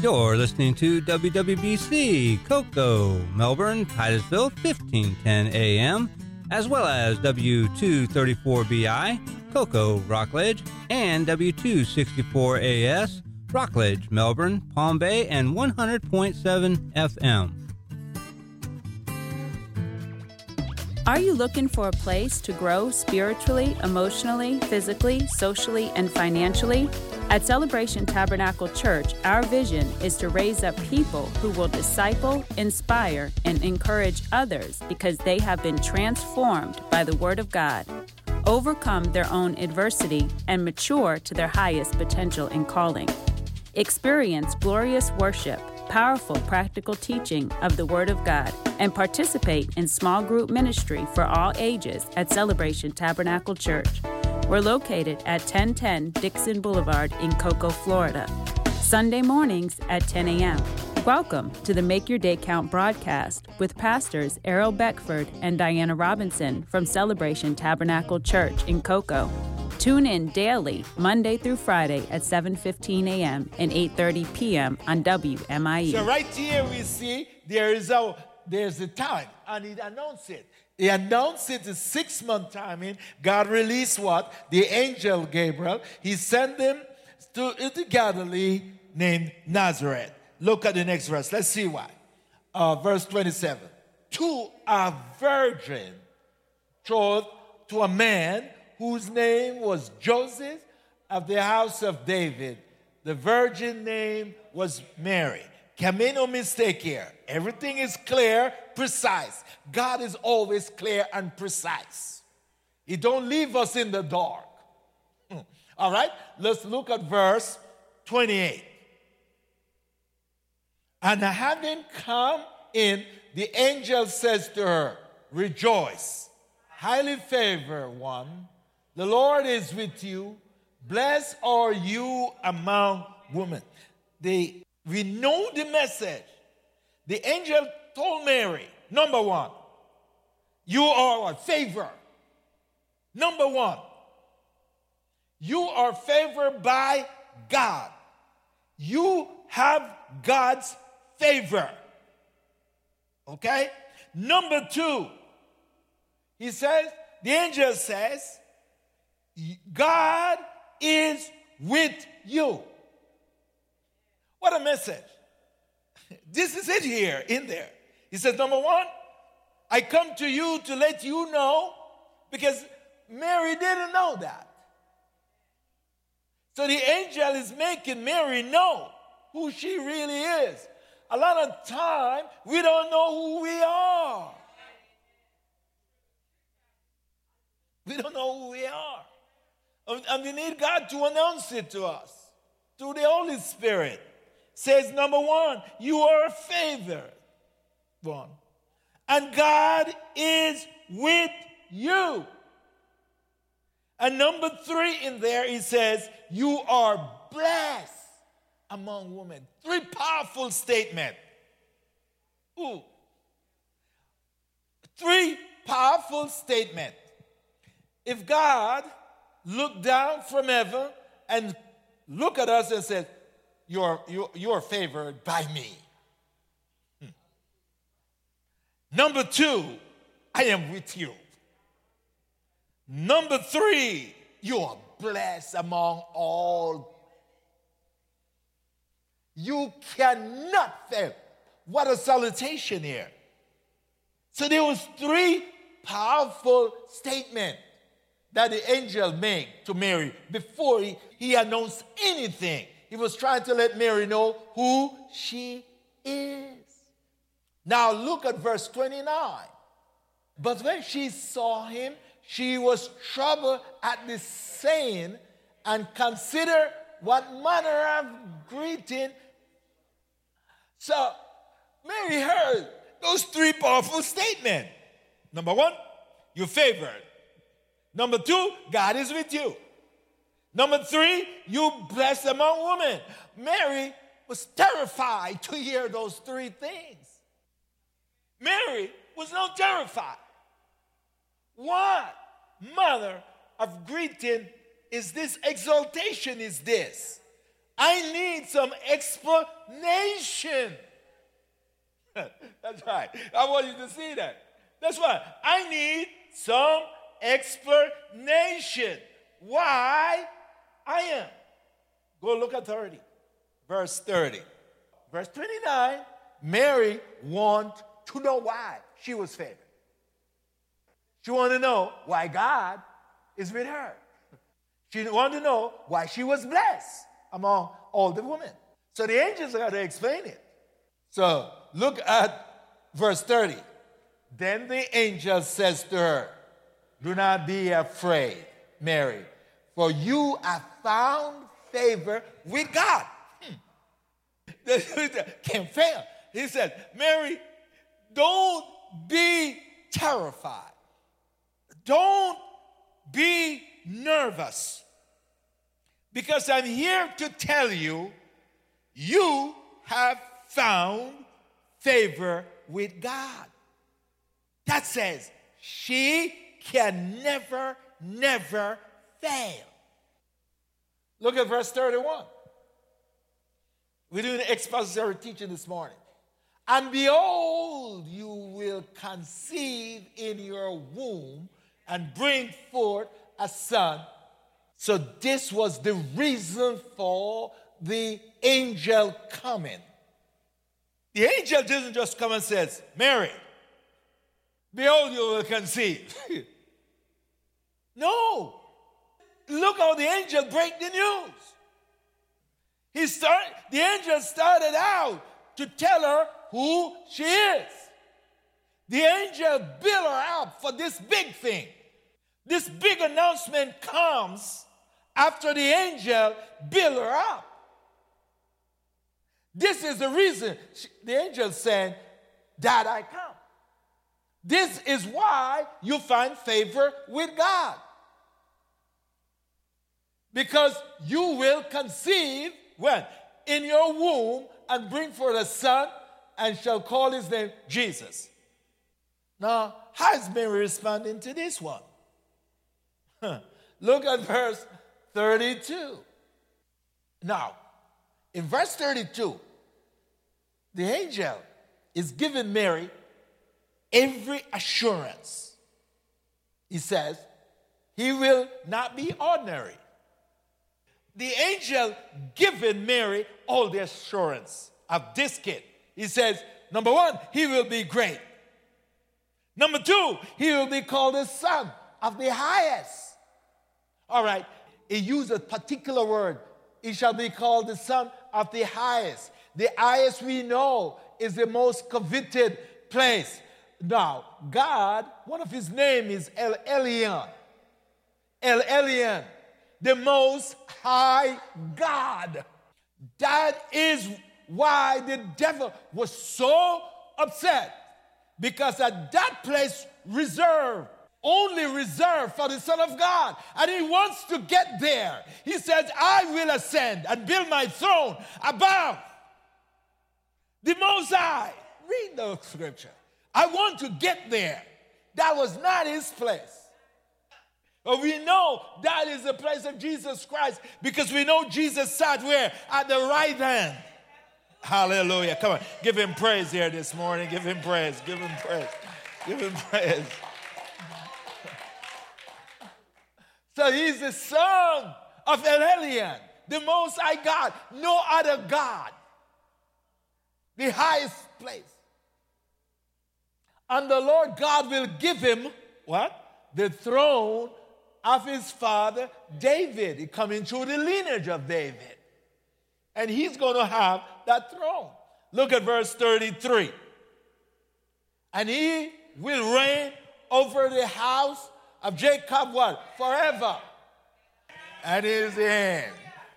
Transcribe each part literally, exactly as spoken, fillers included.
You're listening to W W B C, Cocoa, Melbourne, Titusville, fifteen ten A M, as well as W two thirty-four B I, Cocoa, Rockledge, and W two sixty-four A S, Rockledge, Melbourne, Palm Bay, and one hundred point seven F M. Are you looking for a place to grow spiritually, emotionally, physically, socially, and financially? At Celebration Tabernacle Church, our vision is to raise up people who will disciple, inspire, and encourage others because they have been transformed by the Word of God, overcome their own adversity, and mature to their highest potential and calling. Experience glorious worship, powerful practical teaching of the Word of God, and participate in small group ministry for all ages at Celebration Tabernacle Church. We're located at ten ten Dixon Boulevard in Cocoa, Florida. Sunday mornings at ten A M Welcome to the Make Your Day Count broadcast with pastors Errol Beckford and Diana Robinson from Celebration Tabernacle Church in Cocoa. Tune in daily, Monday through Friday at seven fifteen A M and eight thirty P M on W M I E. So right here we see there is a there's a time, and he announced it. He announced it a six-month timing. God released what? The angel Gabriel. He sent them to, to Galilee named Nazareth. Look at the next verse. Let's see why. Uh, verse twenty-seven. To a virgin betrothed to a man whose name was Joseph of the house of David. The virgin name was Mary. Can make no mistake here. Everything is clear, precise. God is always clear and precise. He don't leave us in the dark. All right, let's look at verse twenty-eight. And having come in, the angel says to her, rejoice, highly favored one. The Lord is with you. Blessed are you among women. The, we know the message. The angel told Mary, number one, you are a favor. Number one, you are favored by God. You have God's favor. Okay? Number two, he says, the angel says, God is with you. What a message. This is it here, in there. He says, number one, I come to you to let you know, because Mary didn't know that. So the angel is making Mary know who she really is. A lot of time, we don't know who we are. We don't know who we are. And we need God to announce it to us through the Holy Spirit. Says, number one, you are a favored one. And God is with you. And number three in there, he says, you are blessed among women. Three powerful statements. Ooh. Three powerful statements. If God looked down from heaven and looked at us and said, you're, you're, you're favored by me. Hmm. Number two, I am with you. Number three, you are blessed among all. You cannot fail. What a salutation here. So there was three powerful statements that the angel made to Mary before he, he announced anything. He was trying to let Mary know who she is. Now look at verse twenty-nine. But when she saw him, she was troubled at the saying and considered what manner of greeting. So Mary heard those three powerful statements. Number one, you're favored. Number two, God is with you. Number three, you blessed among women. Mary was terrified to hear those three things. Mary was not terrified. What manner of greeting is this? Exaltation is this. I need some explanation. That's right. I want you to see that. That's why I need some explanation why I am. Go look at thirty. Verse thirty. Verse twenty-nine, Mary wants to know why she was favored. She wanted to know why God is with her. She wanted to know why she was blessed among all the women. So the angels got to explain it. So look at verse thirty. Then the angel says to her, do not be afraid, Mary, for you have found favor with God. Hmm. Can't fail. He said, Mary, don't be terrified. Don't be nervous. Because I'm here to tell you, you have found favor with God. That says she can never, never fail. Look at verse thirty-one. We're doing expository teaching this morning. And behold, you will conceive in your womb and bring forth a son. So this was the reason for the angel coming. The angel doesn't just come and says, Mary, behold, you will conceive. No. Look how the angel break the news. He start, the angel started out to tell her who she is. The angel built her up for this big thing. This big announcement comes after the angel built her up. This is the reason she, the angel said, that I come. This is why you find favor with God. Because you will conceive, when? In your womb, and bring forth a son, and shall call his name Jesus. Now, how is Mary responding to this one? Look at verse thirty-two. Now, in verse thirty-two, the angel is giving Mary every assurance. He says, he will not be ordinary. The angel giving Mary all the assurance of this kid. He says, number one, he will be great. Number two, he will be called the Son of the Highest. All right, he used a particular word. He shall be called the Son of the Highest. The highest we know is the most coveted place. Now, God, one of his names is El Elyon. El Elyon, the most high God. That is why the devil was so upset. Because at that place reserved, only reserved for the Son of God. And he wants to get there. He says, I will ascend and build my throne above the Most High. Read the scripture. I want to get there. That was not his place. But we know that is the place of Jesus Christ because we know Jesus sat where? At the right hand. Hallelujah. Come on. Give him praise here this morning. Give him praise. Give him praise. Give him praise. So he's the Son of El Elyon, the Most High God. No other God. The highest place. And the Lord God will give him, what? The throne of his father David. He coming through the lineage of David. And he's going to have that throne. Look at verse thirty-three. And he will reign over the house of Jacob, what? Forever. And he is the end.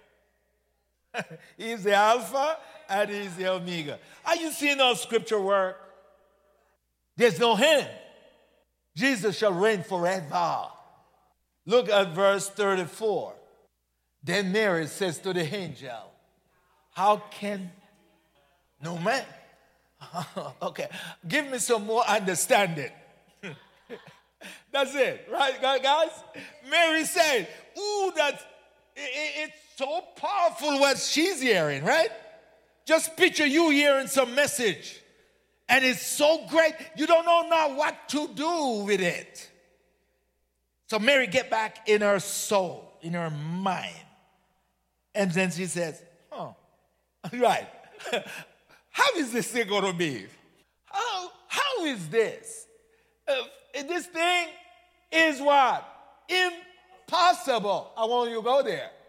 He's the Alpha and he's the Omega. Are you seeing how scripture work? There's no end. Jesus shall reign forever. Look at verse thirty-four. Then Mary says to the angel, how can no man? Okay, give me some more understanding. That's it, right, guys? Mary said, ooh, that it's so powerful what she's hearing, right? Just picture you hearing some message, and it's so great, you don't know now what to do with it. So Mary get back in her soul, in her mind, and then she says, oh, right. How is this thing going to be? How, how is this? Uh, this thing is what? Impossible. I want you to go there.